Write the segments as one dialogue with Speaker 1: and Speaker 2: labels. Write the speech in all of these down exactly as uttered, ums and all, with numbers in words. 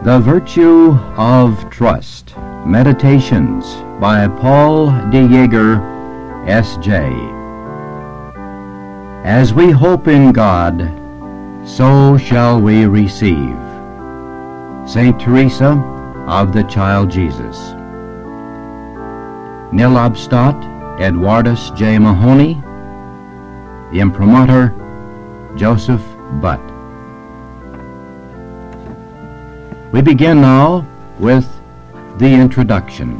Speaker 1: The Virtue of Trust. Meditations by Paul de Jager, S J As we hope in God, so shall we receive. Saint Teresa of the Child Jesus. Nil obstat Edwardus J. Mahoney. Imprimatur Joseph Butt. We begin now with the introduction.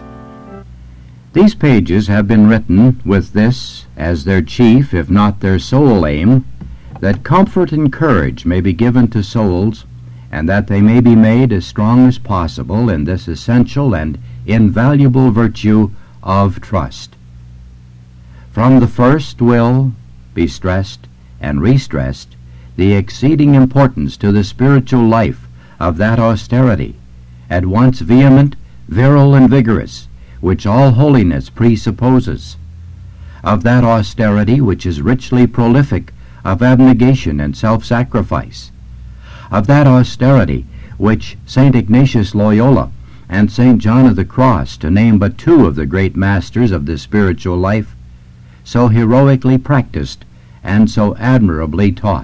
Speaker 1: These pages have been written with this as their chief, if not their sole aim, that comfort and courage may be given to souls, and that they may be made as strong as possible in this essential and invaluable virtue of trust. From the first will be stressed and re-stressed the exceeding importance to the spiritual life of that austerity, at once vehement, virile, and vigorous, which all holiness presupposes, of that austerity which is richly prolific of abnegation and self-sacrifice, of that austerity which Saint Ignatius Loyola and Saint John of the Cross, to name but two of the great masters of the spiritual life, so heroically practiced and so admirably taught.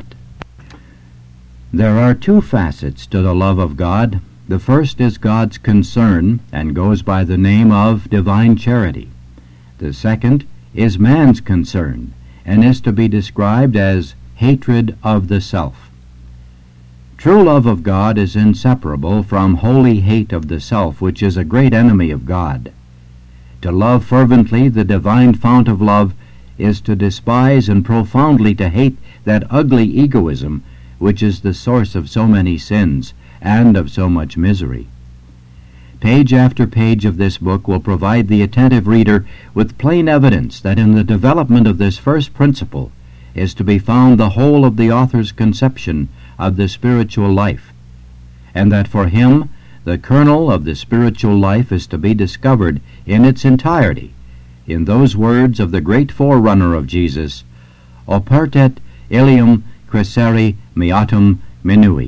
Speaker 1: There are two facets to the love of God. The first is God's concern and goes by the name of divine charity. The second is man's concern and is to be described as hatred of the self. True love of God is inseparable from holy hate of the self, which is a great enemy of God. To love fervently the divine fount of love is to despise and profoundly to hate that ugly egoism which is the source of so many sins and of so much misery. Page after page of this book will provide the attentive reader with plain evidence that in the development of this first principle is to be found the whole of the author's conception of the spiritual life, and that for him the kernel of the spiritual life is to be discovered in its entirety in those words of the great forerunner of Jesus, Opertet ilium crescere meatum minui.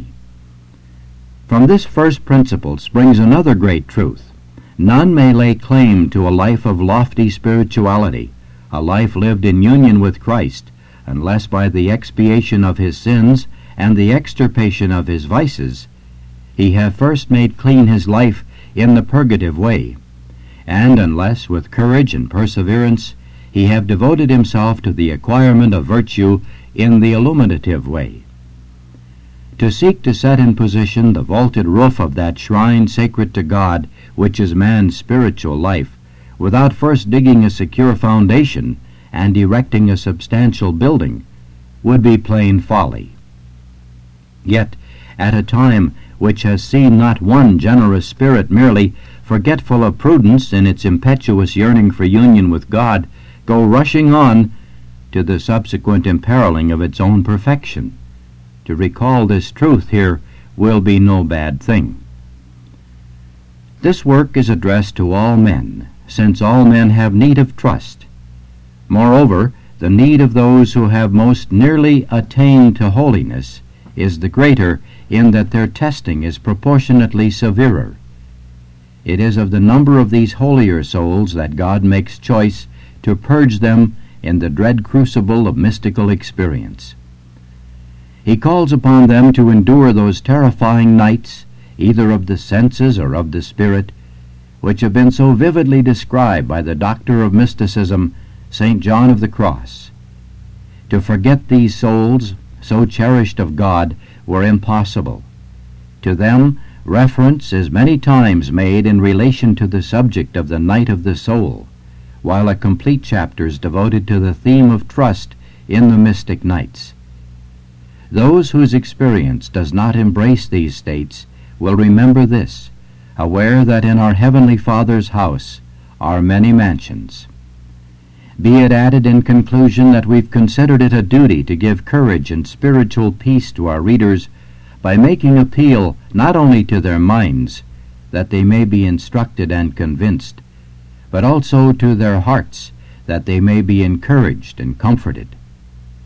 Speaker 1: From this first principle springs another great truth. None may lay claim to a life of lofty spirituality, a life lived in union with Christ, unless by the expiation of his sins and the extirpation of his vices he have first made clean his life in the purgative way, and unless with courage and perseverance he have devoted himself to the acquirement of virtue in the illuminative way. To seek to set in position the vaulted roof of that shrine sacred to God, which is man's spiritual life, without first digging a secure foundation and erecting a substantial building, would be plain folly. Yet, at a time which has seen not one generous spirit merely forgetful of prudence in its impetuous yearning for union with God, go rushing on to the subsequent imperiling of its own perfection. To recall this truth here will be no bad thing. This work is addressed to all men, since all men have need of trust. Moreover, the need of those who have most nearly attained to holiness is the greater in that their testing is proportionately severer. It is of the number of these holier souls that God makes choice to purge them in the dread crucible of mystical experience. He calls upon them to endure those terrifying nights, either of the senses or of the spirit, which have been so vividly described by the doctor of mysticism, Saint John of the Cross. To forget these souls, so cherished of God, were impossible. To them, reference is many times made in relation to the subject of the night of the soul, while a complete chapter is devoted to the theme of trust in the mystic nights. Those whose experience does not embrace these states will remember this, aware that in our Heavenly Father's house are many mansions. Be it added in conclusion that we've considered it a duty to give courage and spiritual peace to our readers by making appeal not only to their minds, that they may be instructed and convinced, but also to their hearts, that they may be encouraged and comforted.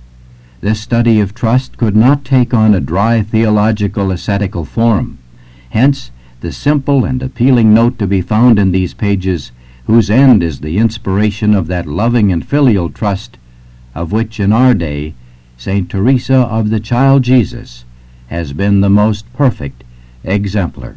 Speaker 1: This study of trust could not take on a dry theological ascetical form. Hence, the simple and appealing note to be found in these pages, whose end is the inspiration of that loving and filial trust of which in our day Saint Teresa of the Child Jesus has been the most perfect exemplar.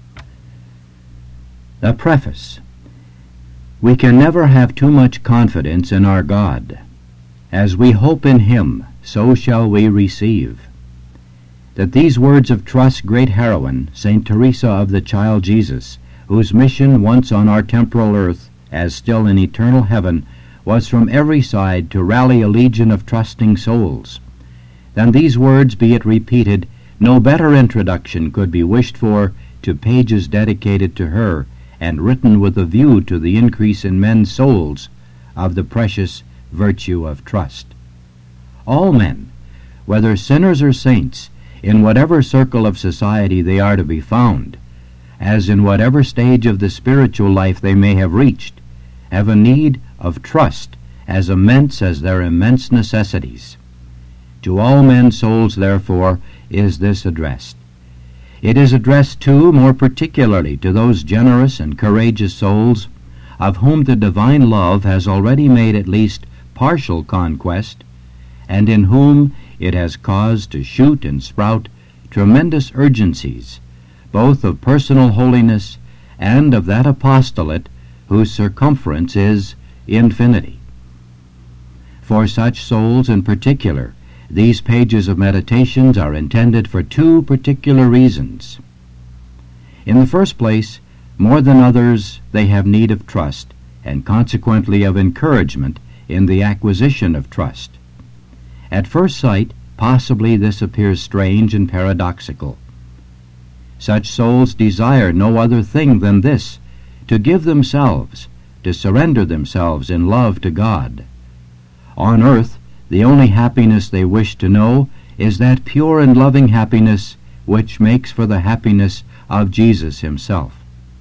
Speaker 1: A preface. We can never have too much confidence in our God. As we hope in Him, so shall we receive. That these words of trust great heroine, Saint Teresa of the Child Jesus, whose mission once on our temporal earth, as still in eternal heaven, was from every side to rally a legion of trusting souls. Than these words, be it repeated, no better introduction could be wished for to pages dedicated to her, and written with a view to the increase in men's souls of the precious virtue of trust. All men, whether sinners or saints, in whatever circle of society they are to be found, as in whatever stage of the spiritual life they may have reached, have a need of trust as immense as their immense necessities. To all men's souls, therefore, is this addressed. It is addressed, too, more particularly to those generous and courageous souls of whom the divine love has already made at least partial conquest, and in whom it has caused to shoot and sprout tremendous urgencies, both of personal holiness and of that apostolate whose circumference is infinity. For such souls in particular, these pages of meditations are intended for two particular reasons. In the first place, more than others, they have need of trust, and consequently of encouragement in the acquisition of trust. At first sight, possibly this appears strange and paradoxical. Such souls desire no other thing than this, to give themselves, to surrender themselves in love to God. On earth, the only happiness they wish to know is that pure and loving happiness which makes for the happiness of Jesus Himself.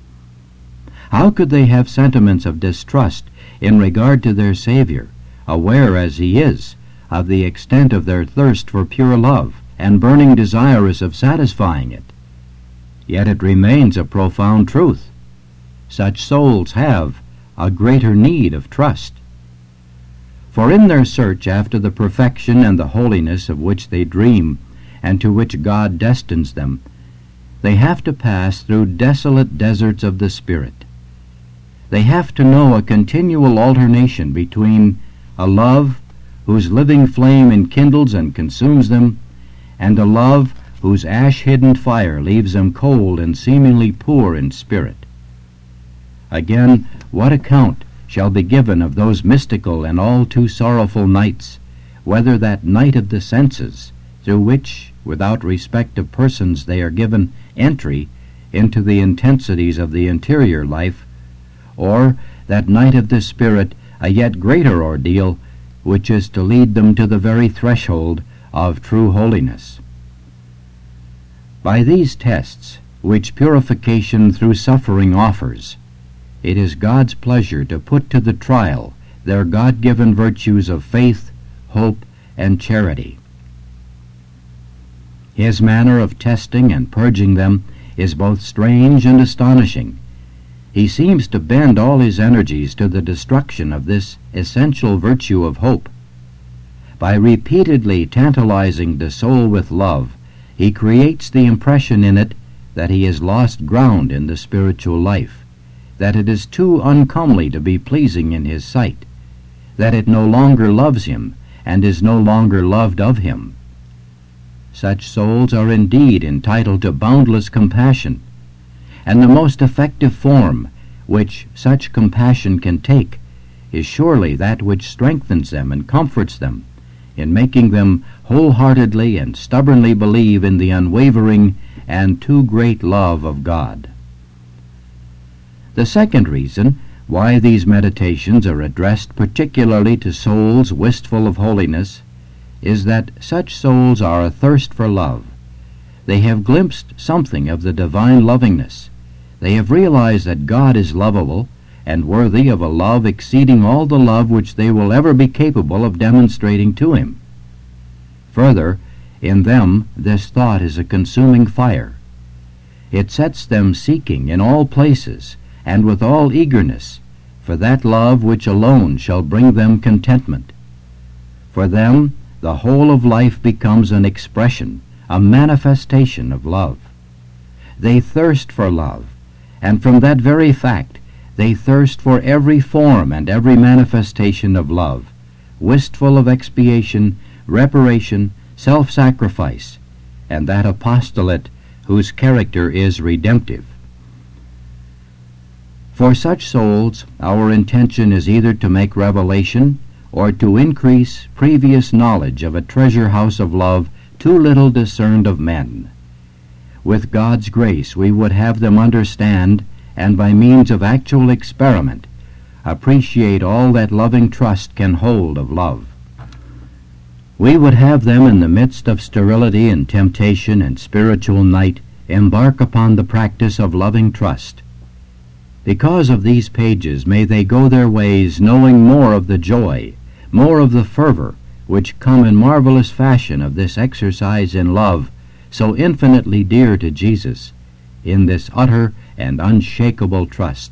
Speaker 1: How could they have sentiments of distrust in regard to their Savior, aware as He is of the extent of their thirst for pure love and burning desirous of satisfying it? Yet it remains a profound truth. Such souls have a greater need of trust. For in their search after the perfection and the holiness of which they dream, and to which God destines them, they have to pass through desolate deserts of the Spirit. They have to know a continual alternation between a love whose living flame enkindles and consumes them, and a love whose ash-hidden fire leaves them cold and seemingly poor in spirit. Again, what account shall be given of those mystical and all too sorrowful nights, whether that night of the senses, through which, without respect of persons, they are given entry into the intensities of the interior life, or that night of the Spirit, a yet greater ordeal, which is to lead them to the very threshold of true holiness. By these tests, which purification through suffering offers, it is God's pleasure to put to the trial their God-given virtues of faith, hope, and charity. His manner of testing and purging them is both strange and astonishing. He seems to bend all his energies to the destruction of this essential virtue of hope. By repeatedly tantalizing the soul with love, he creates the impression in it that he has lost ground in the spiritual life, that it is too uncomely to be pleasing in his sight, that it no longer loves him, and is no longer loved of him. Such souls are indeed entitled to boundless compassion, and the most effective form which such compassion can take is surely that which strengthens them and comforts them, in making them wholeheartedly and stubbornly believe in the unwavering and too great love of God. The second reason why these meditations are addressed particularly to souls wistful of holiness is that such souls are athirst for love. They have glimpsed something of the divine lovingness. They have realized that God is lovable and worthy of a love exceeding all the love which they will ever be capable of demonstrating to Him. Further, in them this thought is a consuming fire. It sets them seeking in all places, and with all eagerness, for that love which alone shall bring them contentment. For them, the whole of life becomes an expression, a manifestation of love. They thirst for love, and from that very fact, they thirst for every form and every manifestation of love, wistful of expiation, reparation, self-sacrifice, and that apostolate whose character is redemptive. For such souls, our intention is either to make revelation or to increase previous knowledge of a treasure house of love too little discerned of men. With God's grace, we would have them understand, and by means of actual experiment, appreciate all that loving trust can hold of love. We would have them in the midst of sterility and temptation and spiritual night embark upon the practice of loving trust. Because of these pages may they go their ways knowing more of the joy, more of the fervor, which come in marvelous fashion of this exercise in love, so infinitely dear to Jesus, in this utter and unshakable trust.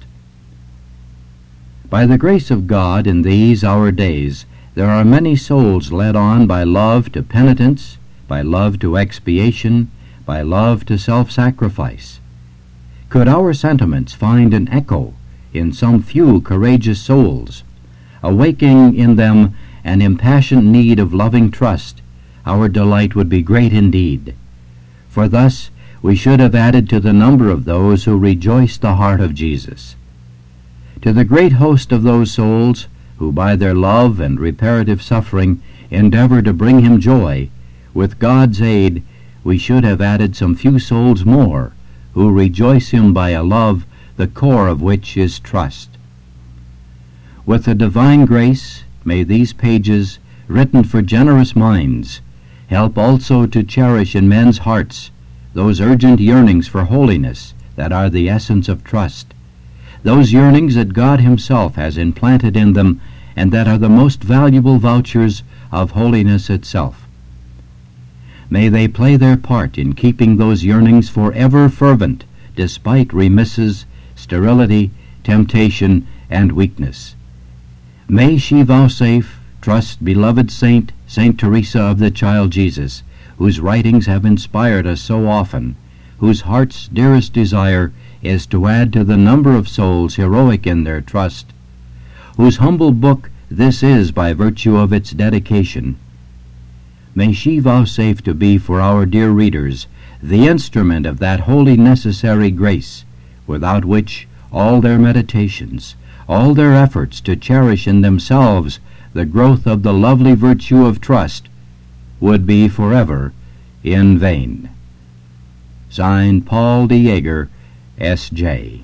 Speaker 1: By the grace of God in these our days, there are many souls led on by love to penitence, by love to expiation, by love to self-sacrifice. Could our sentiments find an echo in some few courageous souls, awaking in them an impassioned need of loving trust, our delight would be great indeed. For thus we should have added to the number of those who rejoice the heart of Jesus. To the great host of those souls who by their love and reparative suffering endeavor to bring him joy, with God's aid we should have added some few souls more who rejoice him by a love the core of which is trust. With the divine grace, may these pages, written for generous minds, help also to cherish in men's hearts those urgent yearnings for holiness that are the essence of trust, those yearnings that God himself has implanted in them and that are the most valuable vouchers of holiness itself. May they play their part in keeping those yearnings forever fervent, despite remisses, sterility, temptation, and weakness. May she vouchsafe trust beloved Saint, Saint Teresa of the Child Jesus, whose writings have inspired us so often, whose heart's dearest desire is to add to the number of souls heroic in their trust, whose humble book this is by virtue of its dedication. May she vouchsafe to be for our dear readers the instrument of that wholly necessary grace, without which all their meditations, all their efforts to cherish in themselves the growth of the lovely virtue of trust, would be forever in vain. Signed, Paul de Jager, S J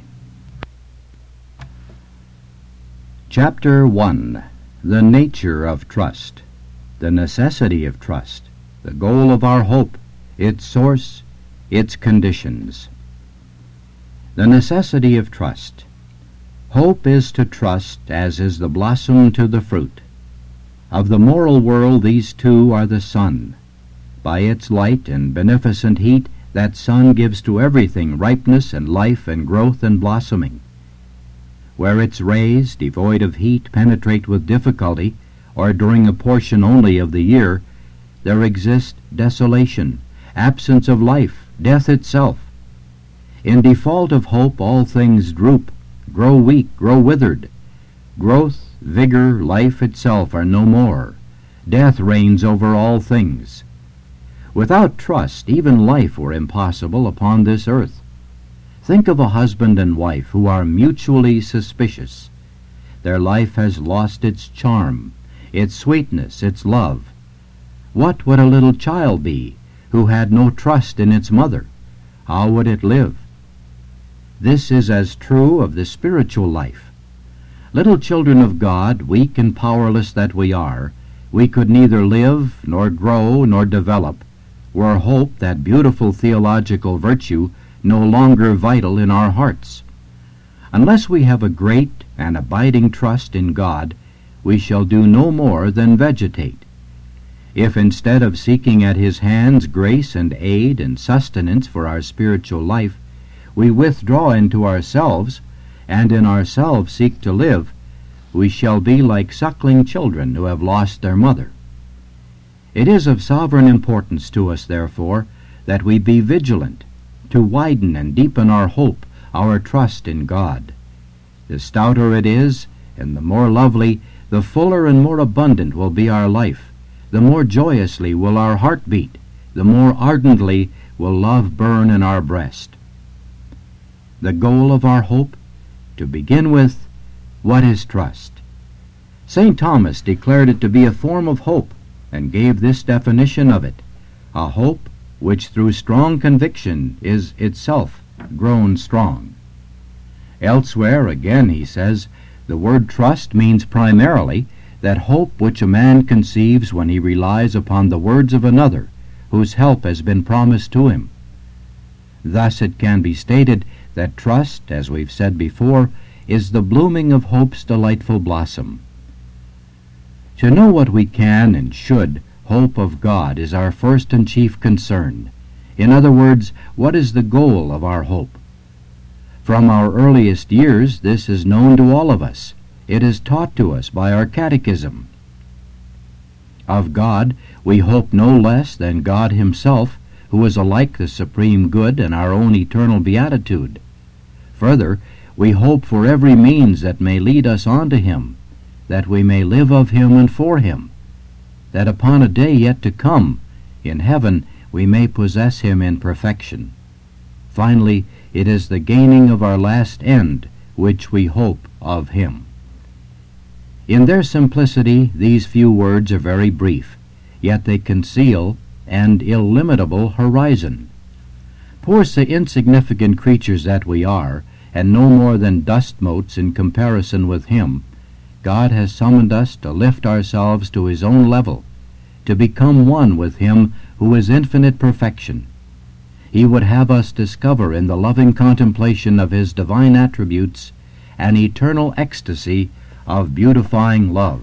Speaker 1: Chapter one. The Nature of Trust. The necessity of trust. The goal of our hope. Its source. Its conditions. The necessity of trust. Hope is to trust as is the blossom to the fruit. Of the moral world these two are the sun. By its light and beneficent heat that sun gives to everything ripeness and life and growth and blossoming. Where its rays, devoid of heat, penetrate with difficulty, or during a portion only of the year, there exists desolation, absence of life, death itself. In default of hope all things droop, grow weak, grow withered. Growth, vigor, life itself are no more. Death reigns over all things. Without trust, even life were impossible upon this earth. Think of a husband and wife who are mutually suspicious. Their life has lost its charm, its sweetness, its love. What would a little child be who had no trust in its mother? How would it live? This is as true of the spiritual life. Little children of God, weak and powerless that we are, we could neither live, nor grow, nor develop, were hope, that beautiful theological virtue, no longer vital in our hearts. Unless we have a great and abiding trust in God, we shall do no more than vegetate. If instead of seeking at his hands grace and aid and sustenance for our spiritual life, we withdraw into ourselves, and in ourselves seek to live, we shall be like suckling children who have lost their mother. It is of sovereign importance to us, therefore, that we be vigilant, to widen and deepen our hope, our trust in God. The stouter it is, and the more lovely, the fuller and more abundant will be our life, the more joyously will our heart beat, the more ardently will love burn in our breast. The goal of our hope? To begin with, what is trust? Saint Thomas declared it to be a form of hope, and gave this definition of it: a hope which through strong conviction is itself grown strong. Elsewhere, again, he says, the word trust means primarily that hope which a man conceives when he relies upon the words of another, whose help has been promised to him. Thus it can be stated that trust, as we've said before, is the blooming of hope's delightful blossom. To know what we can and should hope of God is our first and chief concern. In other words, what is the goal of our hope? From our earliest years, this is known to all of us. It is taught to us by our catechism. Of God, we hope no less than God himself, who is alike the supreme good and our own eternal beatitude. Further, we hope for every means that may lead us on to him, that we may live of him and for him, that upon a day yet to come, in heaven, we may possess him in perfection. Finally, it is the gaining of our last end which we hope of him. In their simplicity, these few words are very brief, yet they conceal an illimitable horizon. Poor insignificant creatures that we are, and no more than dust motes in comparison with him, God has summoned us to lift ourselves to his own level, to become one with him who is infinite perfection. He would have us discover in the loving contemplation of his divine attributes an eternal ecstasy of beautifying love.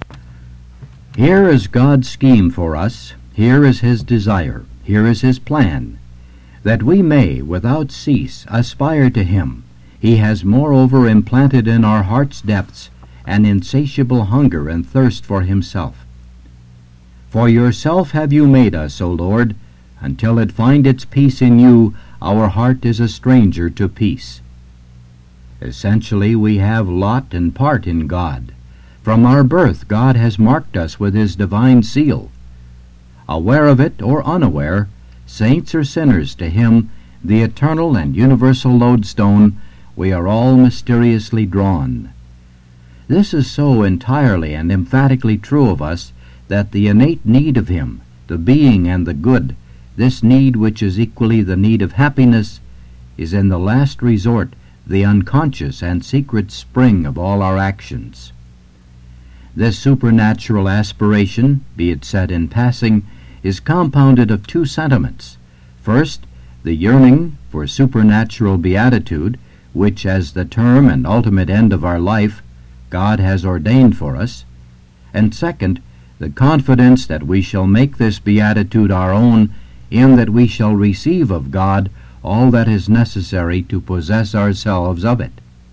Speaker 1: Here is God's scheme for us, here is his desire, here is his plan, that we may without cease aspire to him. He has moreover implanted in our heart's depths an insatiable hunger and thirst for himself. For yourself have you made us, O Lord. Until it find its peace in you, our heart is a stranger to peace. Essentially, we have lot and part in God. From our birth, God has marked us with his divine seal. Aware of it or unaware, saints or sinners to him, the eternal and universal lodestone, we are all mysteriously drawn. This is so entirely and emphatically true of us that the innate need of him, the being and the good, this need which is equally the need of happiness, is in the last resort the unconscious and secret spring of all our actions. This supernatural aspiration, be it said in passing, is compounded of two sentiments. First, the yearning for supernatural beatitude, which as the term and ultimate end of our life God has ordained for us, and second, the confidence that we shall make this beatitude our own, in that we shall receive of God all that is necessary to possess ourselves of it.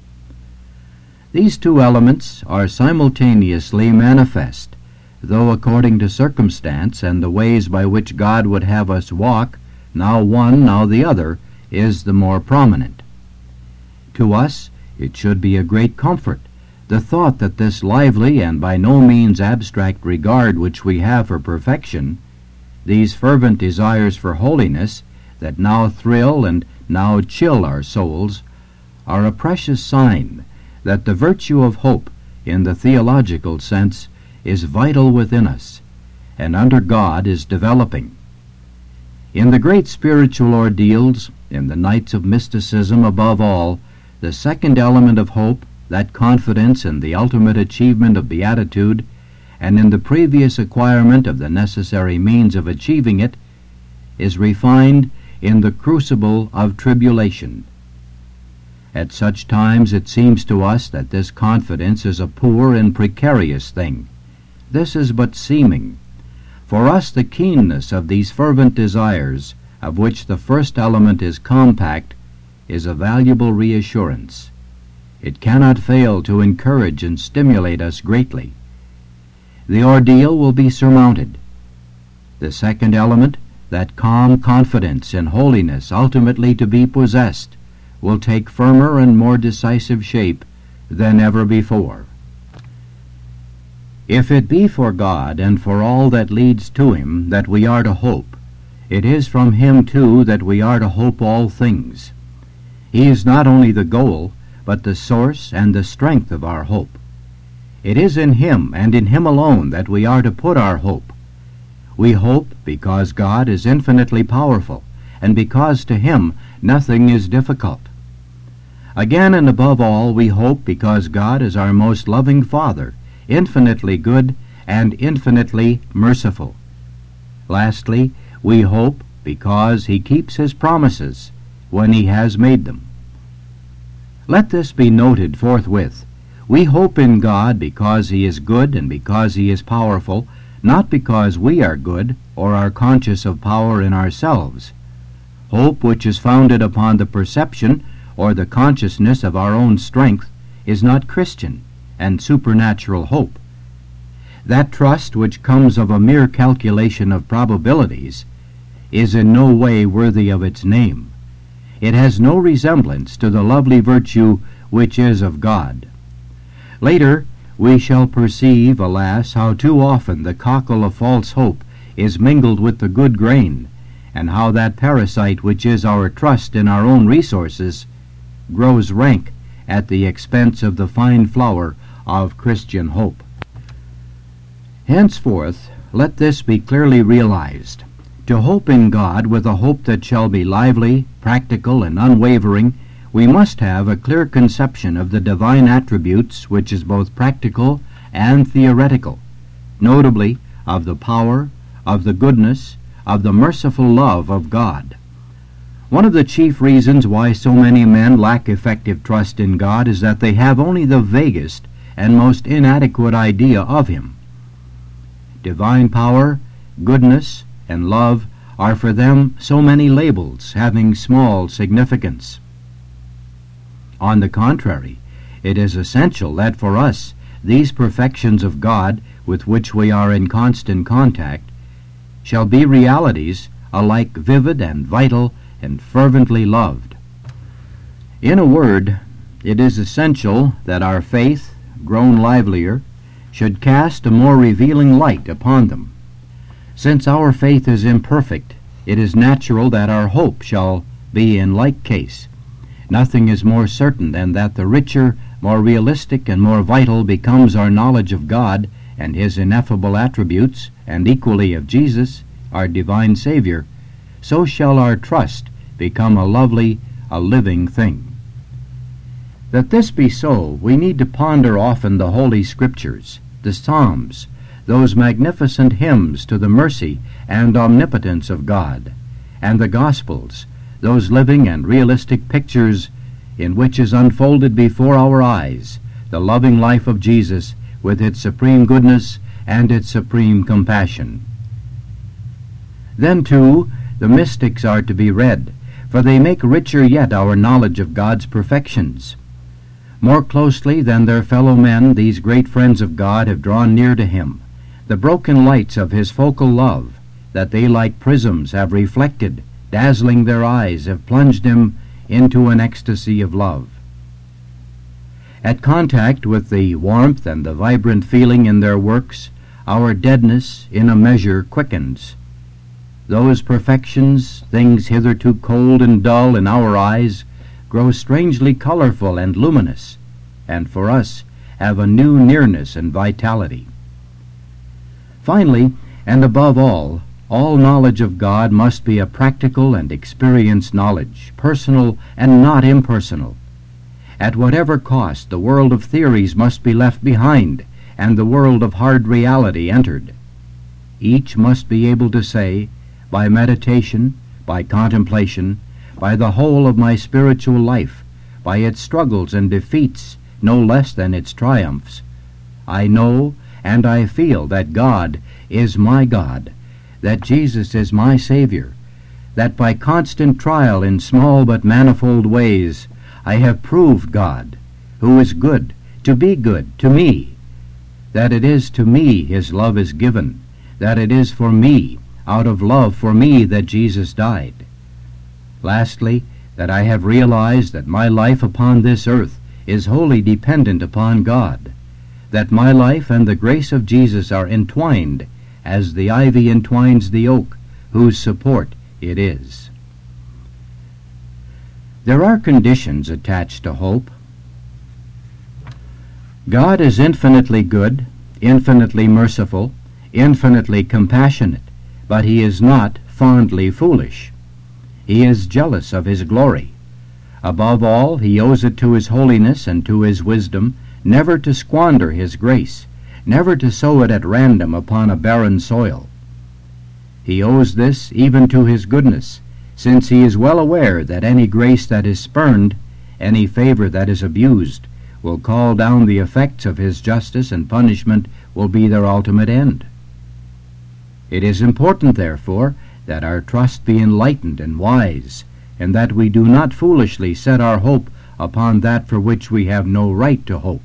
Speaker 1: These two elements are simultaneously manifest, though according to circumstance and the ways by which God would have us walk, now one, now the other, is the more prominent. To us, it should be a great comfort, the thought that this lively and by no means abstract regard which we have for perfection, these fervent desires for holiness that now thrill and now chill our souls, are a precious sign that the virtue of hope, in the theological sense, is vital within us, and under God is developing. In the great spiritual ordeals, in the nights of mysticism above all, the second element of hope, that confidence in the ultimate achievement of beatitude, and in the previous acquirement of the necessary means of achieving it, is refined in the crucible of tribulation. At such times it seems to us that this confidence is a poor and precarious thing. This is but seeming. For us the keenness of these fervent desires, of which the first element is compact, is a valuable reassurance. It cannot fail to encourage and stimulate us greatly. The ordeal will be surmounted. The second element, that calm confidence in holiness ultimately to be possessed, will take firmer and more decisive shape than ever before. If it be for God and for all that leads to Him that we are to hope, it is from Him too that we are to hope all things. He is not only the goal, but the source and the strength of our hope. It is in Him and in Him alone that we are to put our hope. We hope because God is infinitely powerful, and because to Him nothing is difficult. Again and above all, we hope because God is our most loving Father, infinitely good and infinitely merciful. Lastly, we hope because He keeps His promises when He has made them. Let this be noted forthwith. We hope in God because He is good and because He is powerful, not because we are good or are conscious of power in ourselves. Hope which is founded upon the perception or the consciousness of our own strength is not Christian and supernatural hope. That trust which comes of a mere calculation of probabilities is in no way worthy of its name. It has no resemblance to the lovely virtue which is of God. Later, we shall perceive, alas, how too often the cockle of false hope is mingled with the good grain, and how that parasite which is our trust in our own resources grows rank at the expense of the fine flower of Christian hope. Henceforth, let this be clearly realized. To hope in God with a hope that shall be lively, practical, and unwavering, we must have a clear conception of the divine attributes which is both practical and theoretical, notably of the power, of the goodness, of the merciful love of God. One of the chief reasons why so many men lack effective trust in God is that they have only the vaguest and most inadequate idea of Him. Divine power, goodness, and love are for them so many labels having small significance. On the contrary, it is essential that for us these perfections of God with which we are in constant contact shall be realities alike vivid and vital and fervently loved. In a word, it is essential that our faith, grown livelier, should cast a more revealing light upon them. Since our faith is imperfect, it is natural that our hope shall be in like case. Nothing is more certain than that the richer, more realistic, and more vital becomes our knowledge of God and His ineffable attributes, and equally of Jesus, our divine Savior, so shall our trust become a lovely, a living thing. That this be so, we need to ponder often the Holy Scriptures, the Psalms, those magnificent hymns to the mercy and omnipotence of God, and the Gospels, those living and realistic pictures in which is unfolded before our eyes the loving life of Jesus with its supreme goodness and its supreme compassion. Then, too, the mystics are to be read, for they make richer yet our knowledge of God's perfections. More closely than their fellow men, these great friends of God have drawn near to Him the broken lights of His focal love, that they like prisms have reflected, dazzling their eyes, have plunged them into an ecstasy of love. At contact with the warmth and the vibrant feeling in their works, our deadness in a measure quickens. Those perfections, things hitherto cold and dull in our eyes, grow strangely colorful and luminous, and for us have a new nearness and vitality. Finally, and above all, all knowledge of God must be a practical and experienced knowledge, personal and not impersonal. At whatever cost, the world of theories must be left behind, and the world of hard reality entered. Each must be able to say, by meditation, by contemplation, by the whole of my spiritual life, by its struggles and defeats, no less than its triumphs, I know and I feel that God is my God, that Jesus is my Savior, that by constant trial in small but manifold ways I have proved God, who is good, to be good to me, that it is to me his love is given, that it is for me, out of love for me, that Jesus died. Lastly, that I have realized that my life upon this earth is wholly dependent upon God, that my life and the grace of Jesus are entwined as the ivy entwines the oak, whose support it is. There are conditions attached to hope. God is infinitely good, infinitely merciful, infinitely compassionate, but he is not fondly foolish. He is jealous of his glory. Above all, he owes it to his holiness and to his wisdom never to squander his grace, never to sow it at random upon a barren soil. He owes this even to his goodness, since he is well aware that any grace that is spurned, any favor that is abused, will call down the effects of his justice, and punishment will be their ultimate end. It is important, therefore, that our trust be enlightened and wise, and that we do not foolishly set our hope upon that for which we have no right to hope.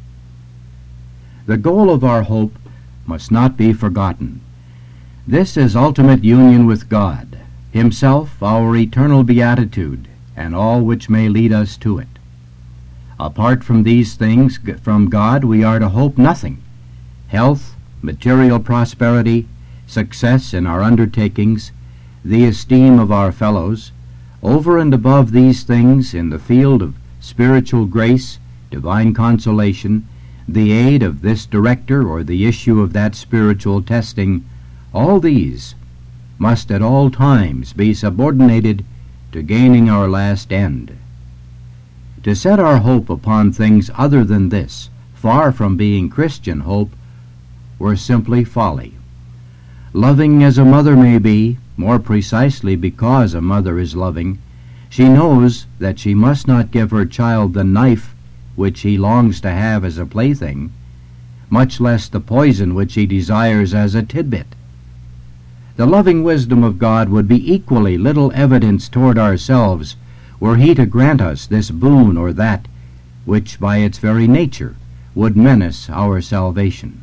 Speaker 1: The goal of our hope must not be forgotten. This is ultimate union with God, himself our eternal beatitude, and all which may lead us to it. Apart from these things from God we are to hope nothing. Health, material prosperity, success in our undertakings, the esteem of our fellows, over and above these things in the field of spiritual grace, divine consolation, the aid of this director or the issue of that spiritual testing, all these must at all times be subordinated to gaining our last end. To set our hope upon things other than this, far from being Christian hope, were simply folly. Loving as a mother may be, more precisely because a mother is loving, she knows that she must not give her child the knife which he longs to have as a plaything, much less the poison which he desires as a tidbit. The loving wisdom of God would be equally little evidence toward ourselves were he to grant us this boon or that, which by its very nature would menace our salvation.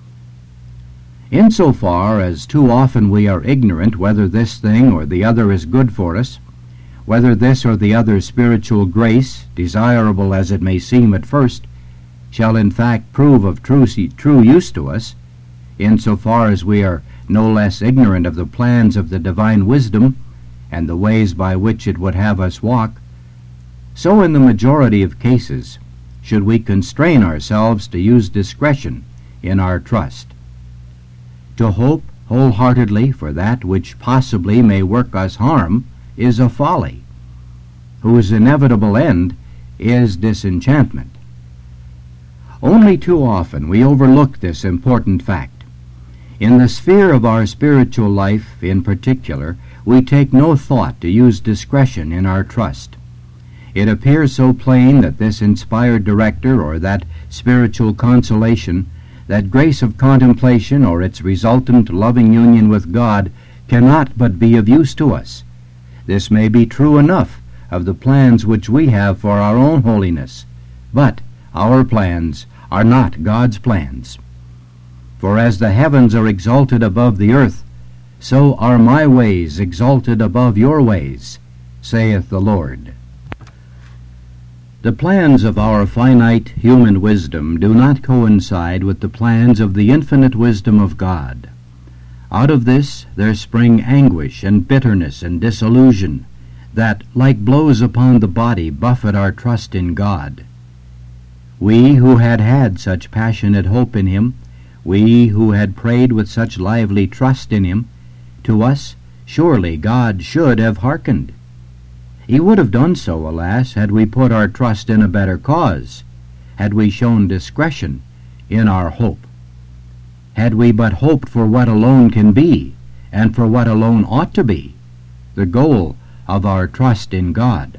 Speaker 1: Insofar as too often we are ignorant whether this thing or the other is good for us, whether this or the other spiritual grace, desirable as it may seem at first, shall in fact prove of true, true use to us, insofar as we are no less ignorant of the plans of the divine wisdom and the ways by which it would have us walk, so in the majority of cases should we constrain ourselves to use discretion in our trust. To hope wholeheartedly for that which possibly may work us harm is a folly, whose inevitable end is disenchantment. Only too often we overlook this important fact. In the sphere of our spiritual life in particular, we take no thought to use discretion in our trust. It appears so plain that this inspired director or that spiritual consolation, that grace of contemplation or its resultant loving union with God cannot but be of use to us. This may be true enough of the plans which we have for our own holiness, but our plans are not God's plans. For as the heavens are exalted above the earth, so are my ways exalted above your ways, saith the Lord. The plans of our finite human wisdom do not coincide with the plans of the infinite wisdom of God. Out of this there spring anguish and bitterness and disillusion that, like blows upon the body, buffet our trust in God. We who had had such passionate hope in him, we who had prayed with such lively trust in him, to us surely God should have hearkened. He would have done so, alas, had we put our trust in a better cause, had we shown discretion in our hope, had we but hoped for what alone can be, and for what alone ought to be, the goal of our trust in God.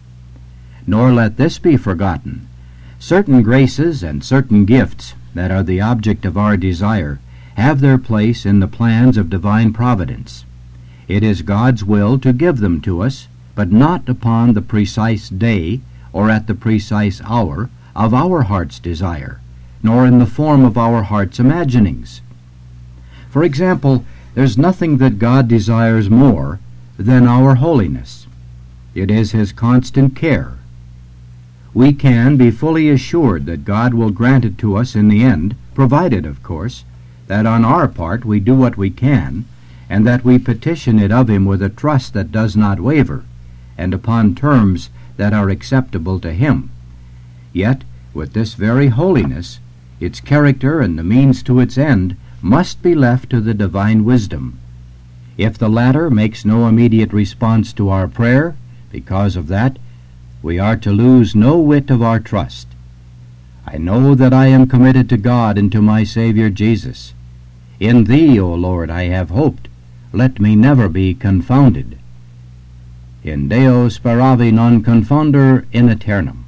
Speaker 1: Nor let this be forgotten. Certain graces and certain gifts that are the object of our desire have their place in the plans of divine providence. It is God's will to give them to us, but not upon the precise day or at the precise hour of our heart's desire, nor in the form of our heart's imaginings. For example, there's nothing that God desires more than our holiness. It is His constant care. We can be fully assured that God will grant it to us in the end, provided, of course, that on our part we do what we can, and that we petition it of Him with a trust that does not waver, and upon terms that are acceptable to Him. Yet, with this very holiness, its character and the means to its end must be left to the divine wisdom. If the latter makes no immediate response to our prayer, because of that, we are to lose no whit of our trust. I know that I am committed to God and to my Savior Jesus. In Thee, O Lord, I have hoped. Let me never be confounded. In Deo speravi non confonder in aeternum.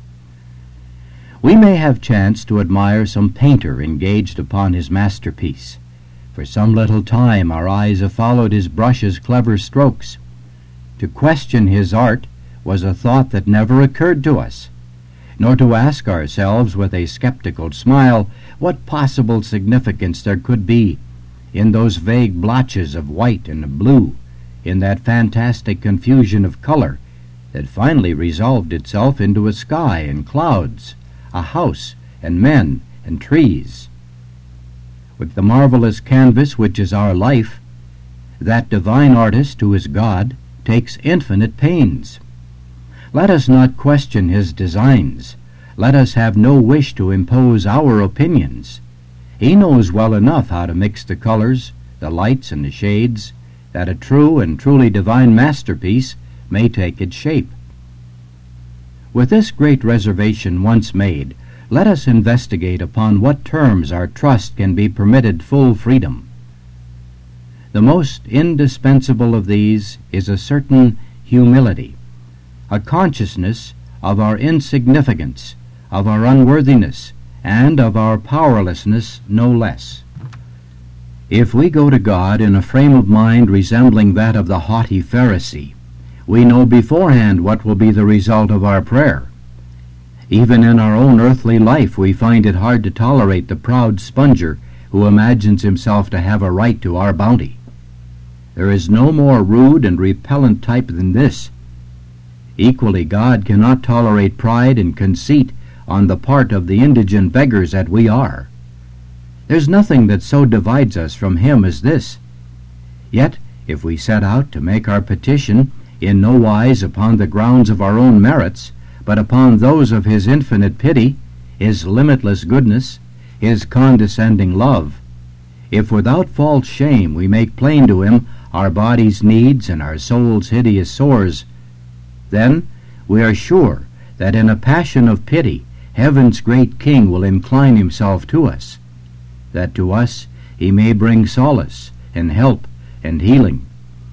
Speaker 1: We may have chanced to admire some painter engaged upon his masterpiece. For some little time our eyes have followed his brush's clever strokes. To question his art was a thought that never occurred to us, nor to ask ourselves with a skeptical smile what possible significance there could be in those vague blotches of white and blue, in that fantastic confusion of color that finally resolved itself into a sky and clouds, a house and men and trees. With the marvelous canvas which is our life, that divine artist who is God takes infinite pains. Let us not question his designs. Let us have no wish to impose our opinions. He knows well enough how to mix the colors, the lights, and the shades, that a true and truly divine masterpiece may take its shape. With this great reservation once made, let us investigate upon what terms our trust can be permitted full freedom. The most indispensable of these is a certain humility, a consciousness of our insignificance, of our unworthiness, and of our powerlessness no less. If we go to God in a frame of mind resembling that of the haughty Pharisee, we know beforehand what will be the result of our prayer. Even in our own earthly life we find it hard to tolerate the proud sponger who imagines himself to have a right to our bounty. There is no more rude and repellent type than this. Equally, God cannot tolerate pride and conceit on the part of the indigent beggars that we are. There's nothing that so divides us from Him as this. Yet, if we set out to make our petition in no wise upon the grounds of our own merits, but upon those of His infinite pity, His limitless goodness, His condescending love, if without false shame we make plain to Him our body's needs and our soul's hideous sores, then we are sure that in a passion of pity Heaven's great King will incline Himself to us, that to us He may bring solace and help and healing.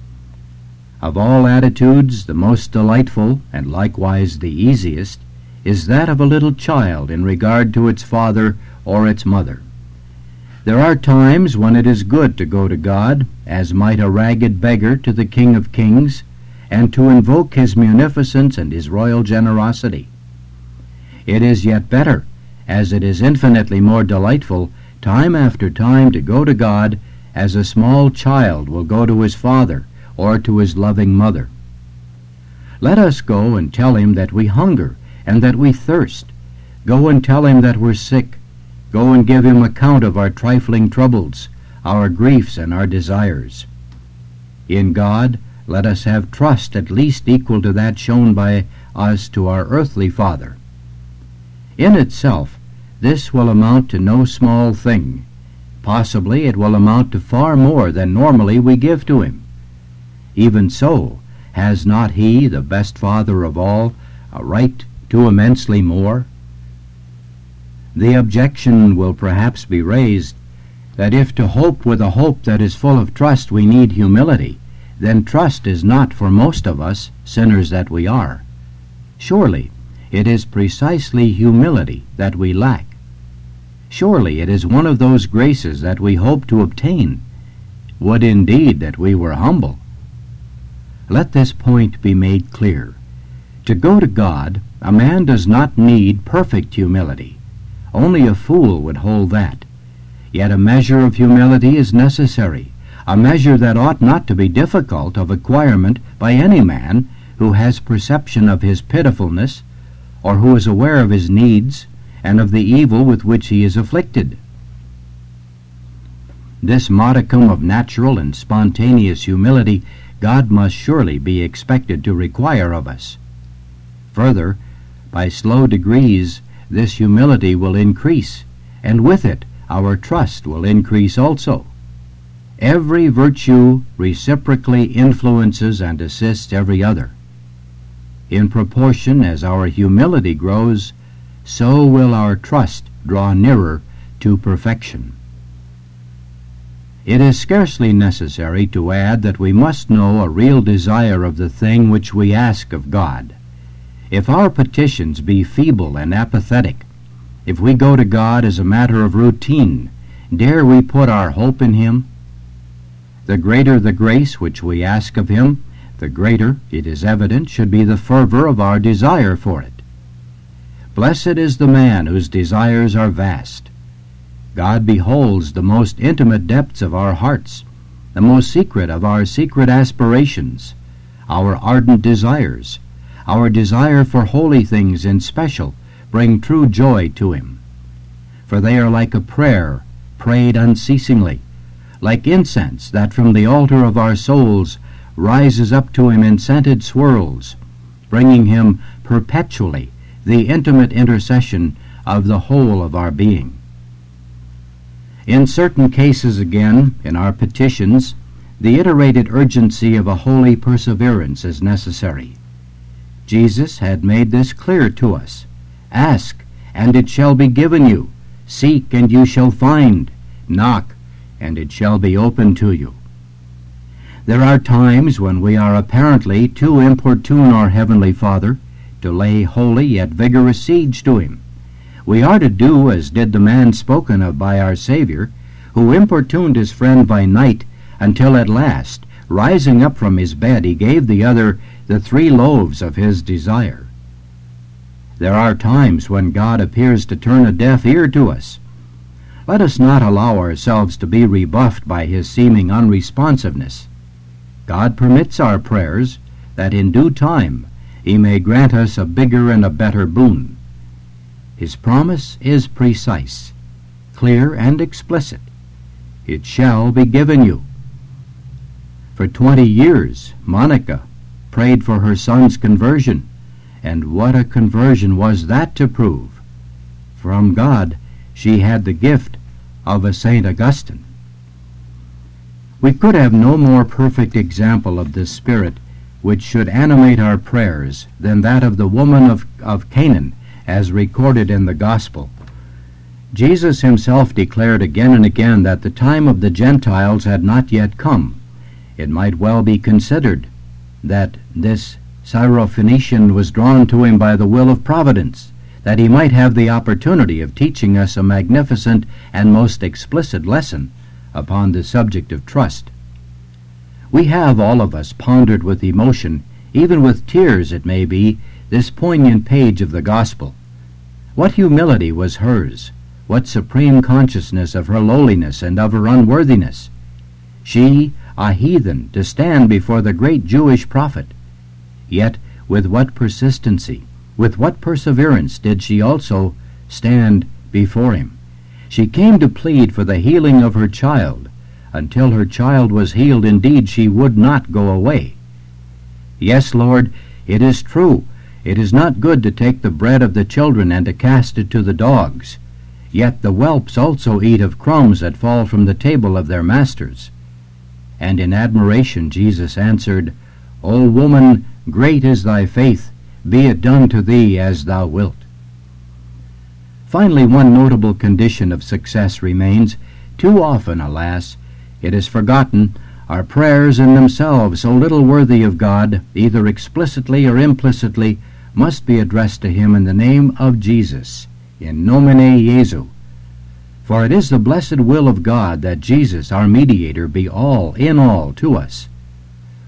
Speaker 1: Of all attitudes, the most delightful, and likewise the easiest, is that of a little child in regard to its father or its mother. There are times when it is good to go to God, as might a ragged beggar to the King of Kings, and to invoke His munificence and His royal generosity. It is yet better, as it is infinitely more delightful, time after time to go to God as a small child will go to his father or to his loving mother. Let us go and tell Him that we hunger and that we thirst. Go and tell Him that we're sick. Go and give Him account of our trifling troubles, our griefs, and our desires. In God, let us have trust at least equal to that shown by us to our earthly Father. In itself, this will amount to no small thing. Possibly it will amount to far more than normally we give to Him. Even so, has not He, the best Father of all, a right to immensely more? The objection will perhaps be raised that if to hope with a hope that is full of trust we need humility, then trust is not for most of us, sinners that we are. Surely it is precisely humility that we lack. Surely it is one of those graces that we hope to obtain. Would indeed that we were humble. Let this point be made clear. To go to God, a man does not need perfect humility. Only a fool would hold that. Yet a measure of humility is necessary, a measure that ought not to be difficult of acquirement by any man who has perception of his pitifulness, or who is aware of his needs and of the evil with which he is afflicted. This modicum of natural and spontaneous humility God must surely be expected to require of us. Further, by slow degrees, this humility will increase, and with it our trust will increase also. Every virtue reciprocally influences and assists every other. In proportion as our humility grows, so will our trust draw nearer to perfection. It is scarcely necessary to add that we must know a real desire of the thing which we ask of God. If our petitions be feeble and apathetic, if we go to God as a matter of routine, dare we put our hope in Him? The greater the grace which we ask of Him, the greater, it is evident, should be the fervor of our desire for it. Blessed is the man whose desires are vast. God beholds the most intimate depths of our hearts, the most secret of our secret aspirations, our ardent desires, our desire for holy things in special, bring true joy to Him. For they are like a prayer prayed unceasingly, like incense that from the altar of our souls rises up to Him in scented swirls, bringing Him perpetually the intimate intercession of the whole of our being. In certain cases, again, in our petitions, the iterated urgency of a holy perseverance is necessary. Jesus had made this clear to us. Ask, and it shall be given you. Seek, and you shall find. Knock, and it shall be opened to you. There are times when we are apparently too importune our Heavenly Father to lay holy yet vigorous siege to Him. We are to do as did the man spoken of by our Savior, who importuned his friend by night until at last, rising up from his bed, he gave the other the three loaves of his desire. There are times when God appears to turn a deaf ear to us. Let us not allow ourselves to be rebuffed by His seeming unresponsiveness. God permits our prayers, that in due time He may grant us a bigger and a better boon. His promise is precise, clear, and explicit. It shall be given you. For twenty years, Monica prayed for her son's conversion, and what a conversion was that to prove! From God she had the gift of a Saint Augustine. We could have no more perfect example of this spirit which should animate our prayers than that of the woman of, of Canaan, as recorded in the Gospel. Jesus Himself declared again and again that the time of the Gentiles had not yet come. It might well be considered that this Syrophoenician was drawn to Him by the will of Providence, that he might have the opportunity of teaching us a magnificent and most explicit lesson upon the subject of trust. We have, all of us, pondered with emotion, even with tears it may be, this poignant page of the Gospel. What humility was hers! What supreme consciousness of her lowliness and of her unworthiness! She, a heathen, to stand before the great Jewish prophet. Yet with what persistency, with what perseverance did she also stand before him! She came to plead for the healing of her child. Until her child was healed, indeed, she would not go away. Yes, Lord, it is true. It is not good to take the bread of the children and to cast it to the dogs. Yet the whelps also eat of crumbs that fall from the table of their masters. And in admiration Jesus answered, O woman, great is thy faith, be it done to thee as thou wilt. Finally, one notable condition of success remains. Too often, alas, it is forgotten. Our prayers in themselves, so little worthy of God, either explicitly or implicitly, must be addressed to Him in the name of Jesus, in nomine Jesu. For it is the blessed will of God that Jesus, our mediator, be all in all to us.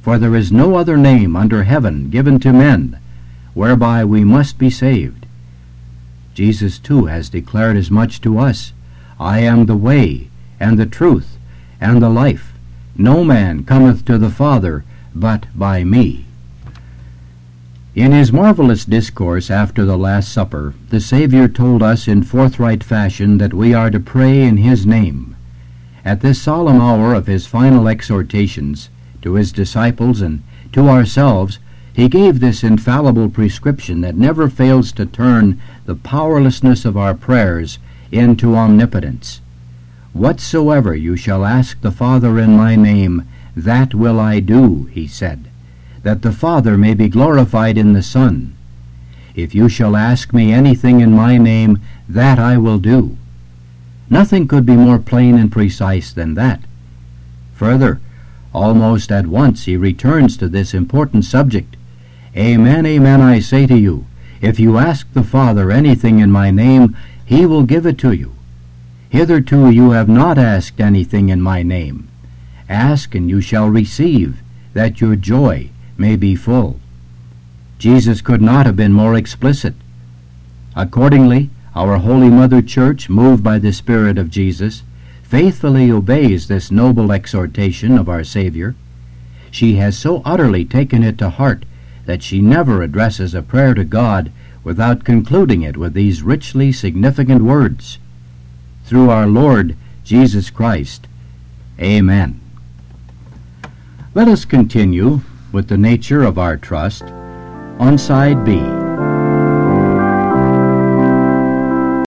Speaker 1: For there is no other name under heaven given to men, whereby we must be saved. Jesus, too, has declared as much to us. I am the way, and the truth, and the life. No man cometh to the Father but by me. In his marvelous discourse after the Last Supper, the Savior told us in forthright fashion that we are to pray in his name. At this solemn hour of his final exhortations to his disciples and to ourselves, he gave this infallible prescription that never fails to turn the powerlessness of our prayers into omnipotence. Whatsoever you shall ask the Father in my name, that will I do, he said, that the Father may be glorified in the Son. If you shall ask me anything in my name, that I will do. Nothing could be more plain and precise than that. Further, almost at once he returns to this important subject. Amen, amen, I say to you, if you ask the Father anything in my name, he will give it to you. Hitherto you have not asked anything in my name. Ask, and you shall receive, that your joy may be full. Jesus could not have been more explicit. Accordingly, our Holy Mother Church, moved by the Spirit of Jesus, faithfully obeys this noble exhortation of our Savior. She has so utterly taken it to heart that she never addresses a prayer to God without concluding it with these richly significant words. Through our Lord Jesus Christ. Amen. Let us continue with the nature of our trust on side B.